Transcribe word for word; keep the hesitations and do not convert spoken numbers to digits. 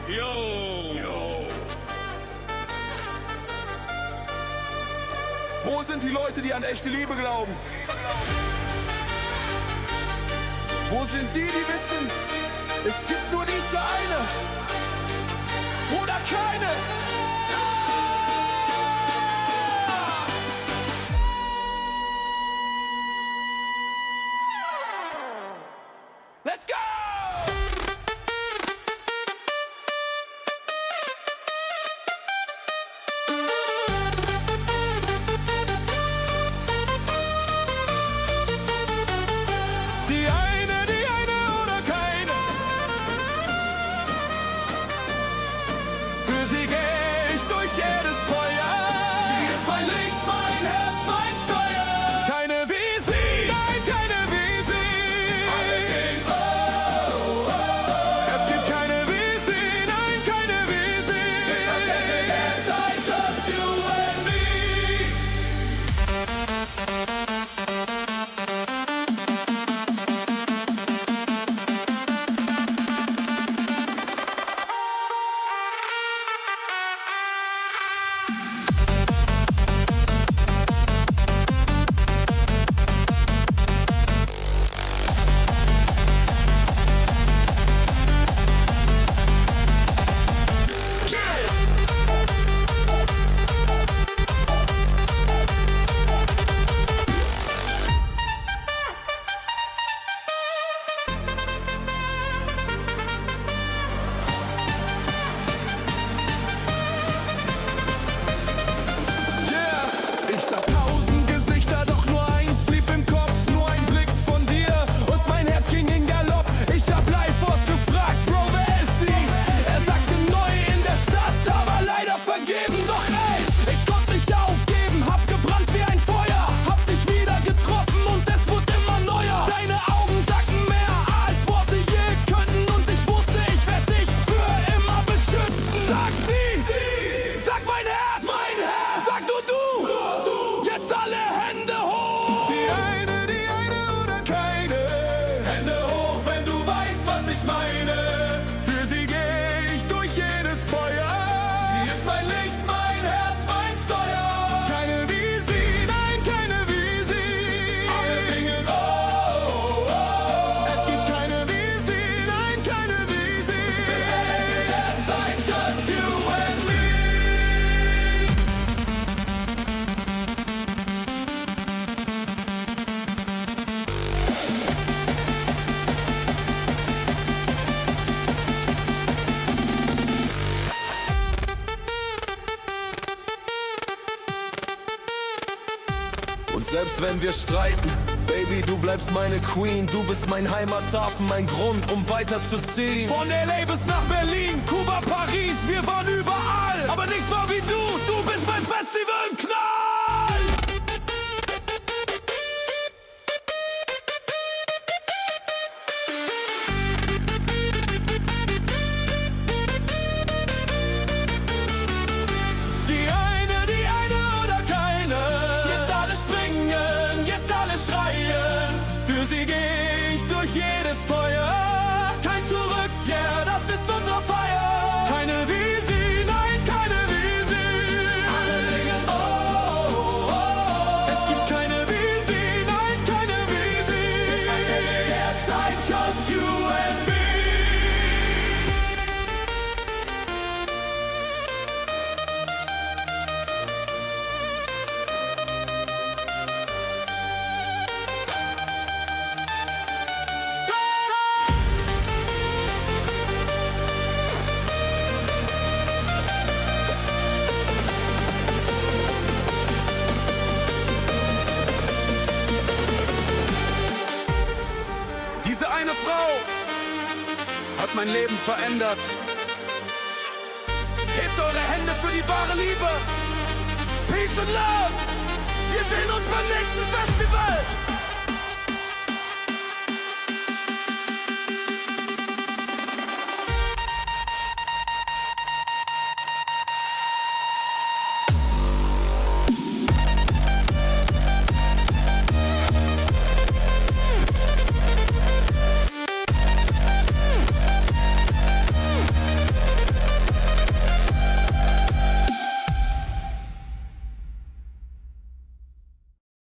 Yo! Yo! Wo sind die Leute, die an echte Liebe glauben? Wo sind die, die wissen, es gibt nur diese eine oder keine? Let's go! Die eine, die eine oder keine. Für sie geh ich durch jedes Feuer. Sie ist mein Licht, mein Herz, mein Steuer. Keine wie sie, nein, keine wie sie. Alle singen oh, oh, oh. Es gibt keine wie sie, nein, keine wie sie. It's okay, yes, I just you and me. Ich sah tausend Gesichter, doch nur eins blieb im Kopf. Nur ein Blick von dir und mein Herz ging in Galopp. Ich hab live gefragt, Bro, wer ist sie? Er sagte neu in der Stadt, aber leider vergeben. Doch ey, ich konnte nicht aufgeben, hab gebrannt wie ein Feuer. Hab dich wieder getroffen und es wurde immer neuer. Deine Augen sagten mehr, als Worte je könnten. Und ich wusste, ich werd dich für immer beschützen. Sag sie, sag mein Herz, mein Herz, sag du du. Jetzt alle Hände hoch! Die eine, die eine oder keine. Hände hoch, wenn du weißt, was ich meine. Für sie geh ich durch jedes Feuer. Sie ist mein Licht, mein Herz, mein Steuer. Keine wie sie, nein, keine wie sie. Alle singen oh, oh, oh. Es gibt keine wie sie, nein, keine wie sie. It's like just you and me. Und selbst wenn wir streiten, Baby, du bleibst meine Queen. Du bist mein Heimathafen, mein Grund, um weiterzuziehen. Von L A bis nach Berlin, Kuba, Paris, wir waren überall. Aber nichts war wie du, du bist mein Festivalknall. Die eine, die eine oder keine. Jetzt alle springen, jetzt alle schreien. Für sie geh ich durch jedes Feuer. Kein Zurück, yeah, das ist unsere Feier. Keine wie sie, nein, keine wie sie. Alle singen oh, oh, oh. Es gibt keine wie sie, nein, keine wie sie. Jetzt I just you and me. Diese eine Frau hat mein Leben verändert. Hebt eure Hände für die wahre Liebe. Peace and Love. Wir sehen uns beim nächsten Festival.